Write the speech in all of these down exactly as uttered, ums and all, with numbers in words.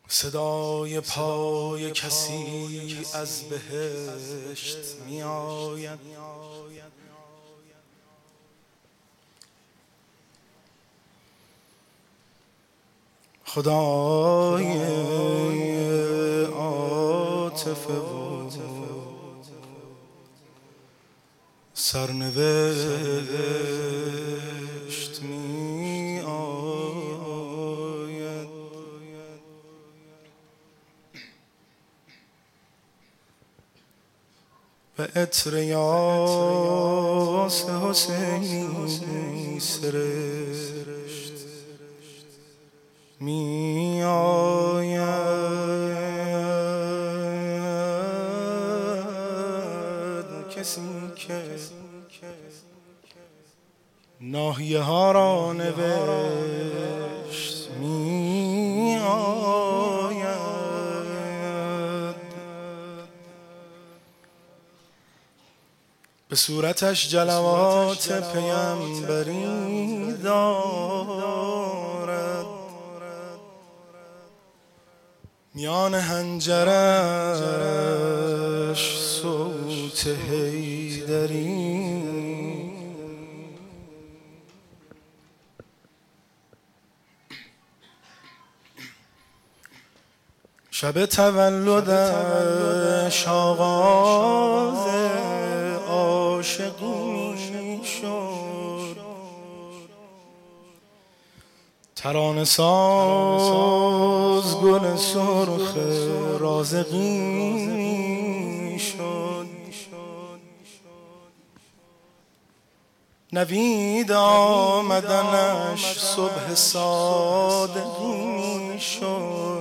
صدای پای کسی از بهشت می آید، خدای عاطفه و سرنوشت می آید. و عطر یاس حسینی سرشت می آید. کسی که ناحیه ها را نوشت می آید. به صورتش جلوات پیامبری دارد، میان حنجرش صوت حیدری. شب تولدش آغاز عاشقی شد، ترانه ساز گل سرخ رازقی شد. نوید آمدنش صبح صادقی شد،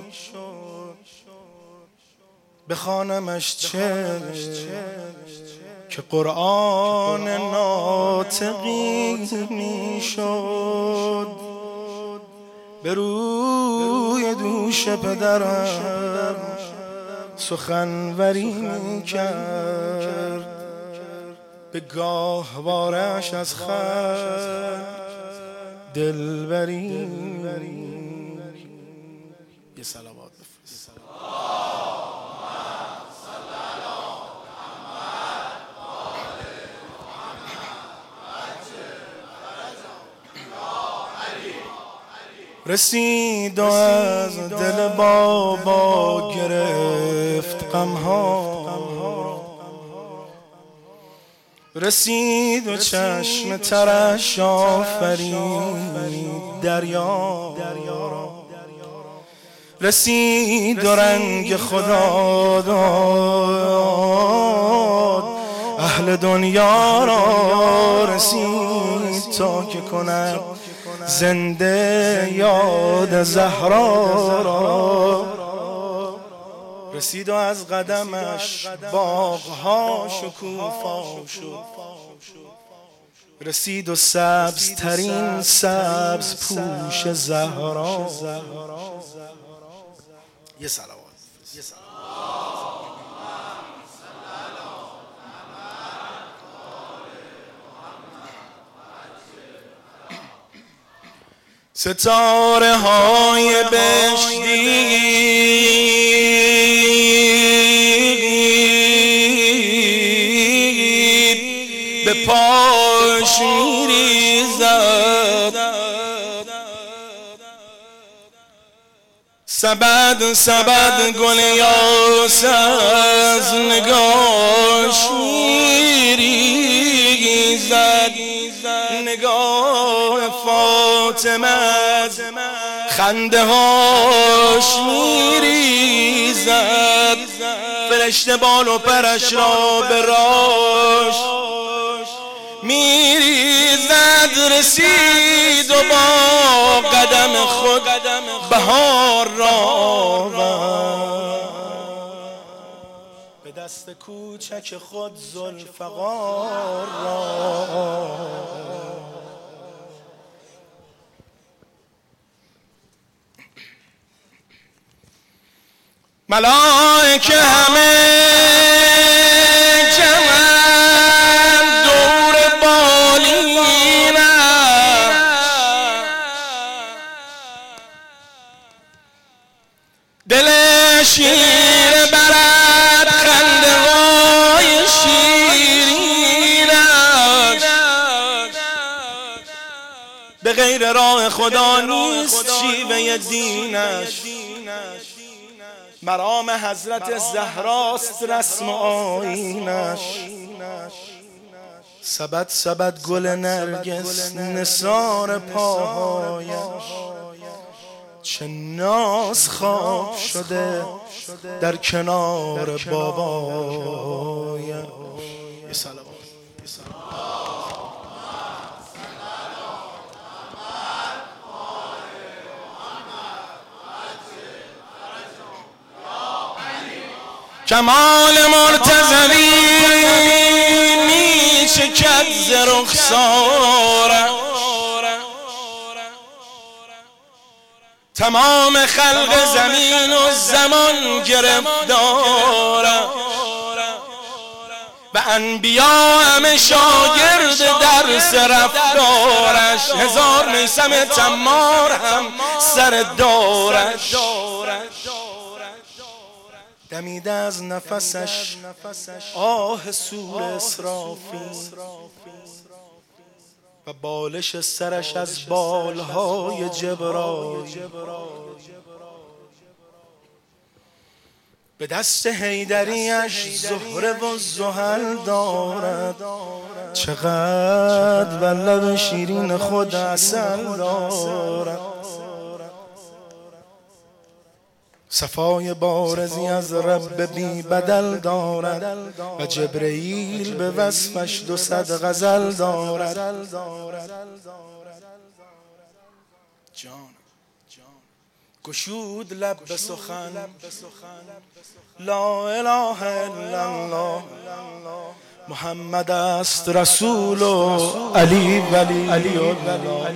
بخوانمش چه که قرآن ناطقی می شد. به روی دوش پدرم سخنوری می کرد، به گاهوارش از خلق دلبری. یه صلوات بفرست. رسید و از دل بابا گرفت غمها، رسید و چشم ترش آفرید دریا، رسید و رنگ خدا داد اهل دنیا را، رسید تا که کند زنده یاد زهرا را. رسید و از قدمش باغها شکوفا شد، رسید و سبز ترین سبز پوش زهرا. یه صلوات. ستاره های بهشتی به پاش میریزد، سبد سبد گل یاس از نگاش میریزد. نگاه فاطمه از خنده هاش میریزد، فرشته بال و پرش را به راش میریزد. رسید و با قدم خود بهار را به دست کوچک خود ذوالفقار را. ملائکه همه جمع دور بالینش، دل به راه خدا نیست شیوه دینش، مرام حضرت زهراست رسم آیینش. سبد سبد گل نرگس نثار پاهایش، چه ناز خواب شده در کنار بابایم. یه سلام کمال مرتضوی می چکد ز رخسارم، تمام خلق زمین و زمان گرفتارم و انبیا همه شاگرد درس رفتارش، هزار میثم تمار هم سر دارش. دمیده از نفسش آه سور اسرافیل و بالش سرش از بالهای جبرائیل. به دست حیدریش زهره و زحل دارد، چقدر بر لب شیرین خود عسل دارد. صفای بارزی از رب بی بدل دارد و جبرئیل به وصفش دو صد غزل دارد. جان گشود لب به سخن لا اله الا الله، محمد است رسول و علی ولی علی الله.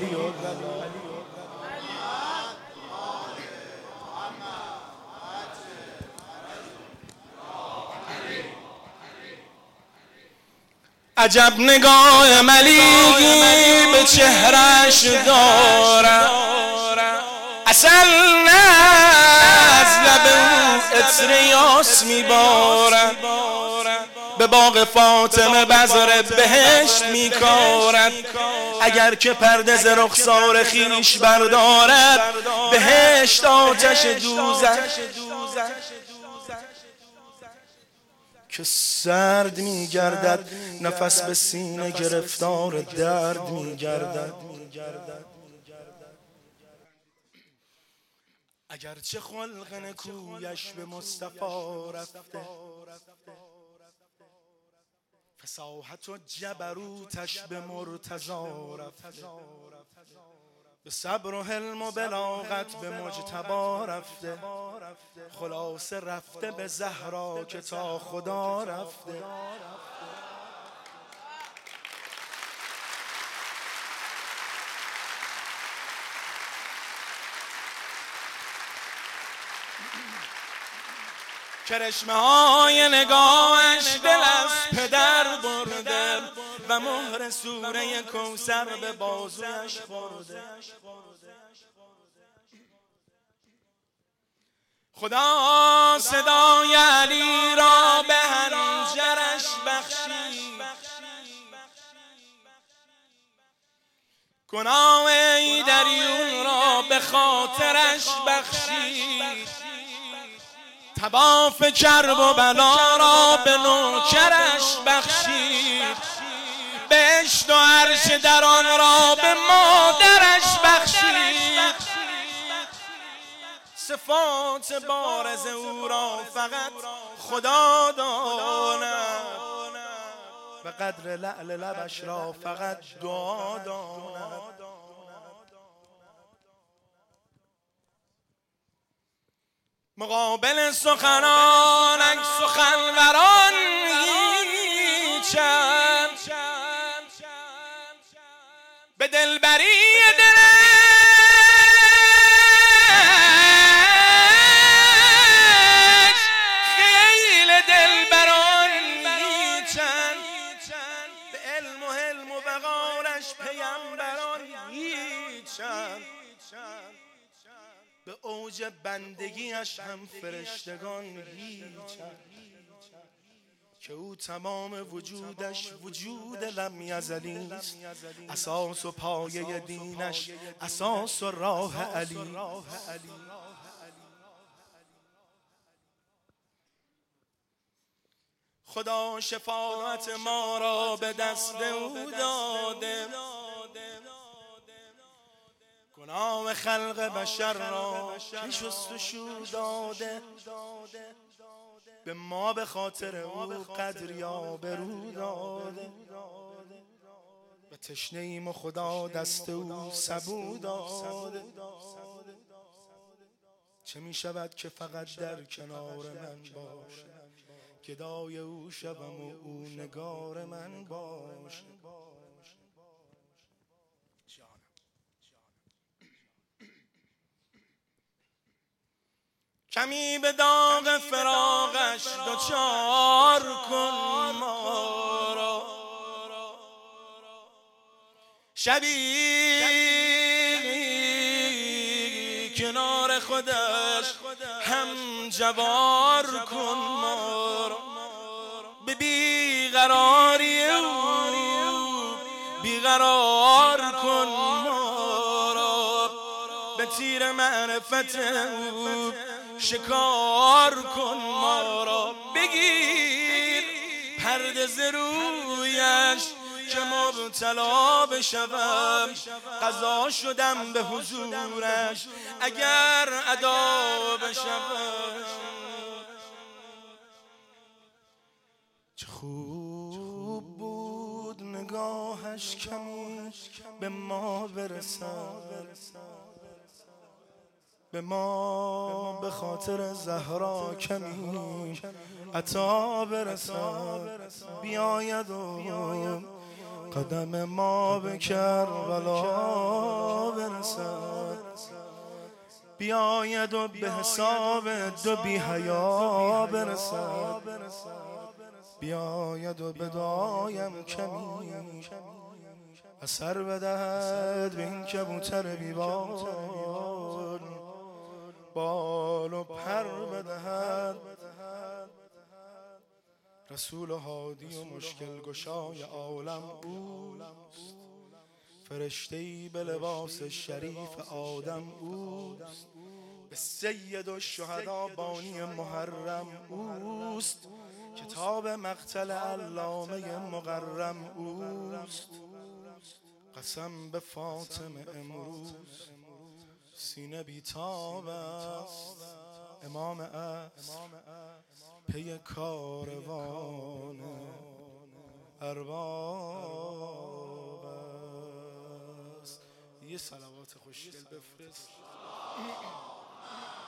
عجب نگاه ملیحی به چهرش دارم، اصل نه از لب او عطر یاس میبارد، به باغ فاطمه بذر بهشت میکارد. اگر که پرده ز رخسار خویش بردارد، بهشت آتش دوزخ که سرد میگردد، نفس به سینه گرفتار درد میگردد. اگرچه خلق نکویش به مصطفی رفته، فصاحت و جبروتش به مرتضی رفته، به صبر و حلم و بلاغت به مجتبی رفته، خلاصه رفته به زهرا که تا خدا رفته. کرشمه های نگاهش دل از پدر برده و مهر سوره کوثر به بازویش خورده. خدا صدای علی را به حنجرش بخشید، گناه ایدریون را به خاطرش بخشید، طواف کرب و بلا را به نوکرش بخشید، بهشت و عرش در آن را به مادرش بخشید. صفات بارز او را فقط خدا داند و قدر لعل لبش را فقط دعا داند. مقابل سخنانک سخنوران هیچند، به دلبری دلش خیل دلبران هیچند، به علم و حلم و وقارش پیمبران هیچند، به اوج بندگیش هم فرشتگان هیچند. که او تمام وجودش وجود لم یزلی است، اساس و پایه دینش اساس و راه علی. خدا شفاعت ما را به دست او داده، گناه خلق بشر را که شستشو داده. به ما به خاطر او قدر یا برو داده، و تشنه ایم و خدا دست او سبو داده. چه می شود که فقط در کنار من باشه، گدای او شوم و او نگار من باشه. کمی به داغ فراقش دوچار کن ما را، شبی کنار خودش هم جوار کن ما را. به بیقراری او بیقرار کن ما را، به تیر معرفت او شکار کن ما را. بگیر پرده ز رویش که مبتلا بشوم، قضا شدم به حضورش اگر ادا بشوم. چه خوب بود نگاهش کمی به ما برسد، به ما به خاطر زهرا کمی عطا برسد. بیاید و قدم ما به کربلا برسد، بیاید و به حساب دو بی حیا برسد، بیاید و به دعایم کمی اثر بدهد به این کبوتر بیبال، بال و پر بدهد. رسول هادی و مشکل گشای عالم اوست، فرشته‌ای به لباس شریف آدم اوست، به سید الشهدا بانی محرم اوست، کتاب مقتل علامه مقرم اوست. قسم به فاطمه امروز سینه بیتاب است، امام است پی کاروان ارباب است. یه صلوات خوشگل بفرست.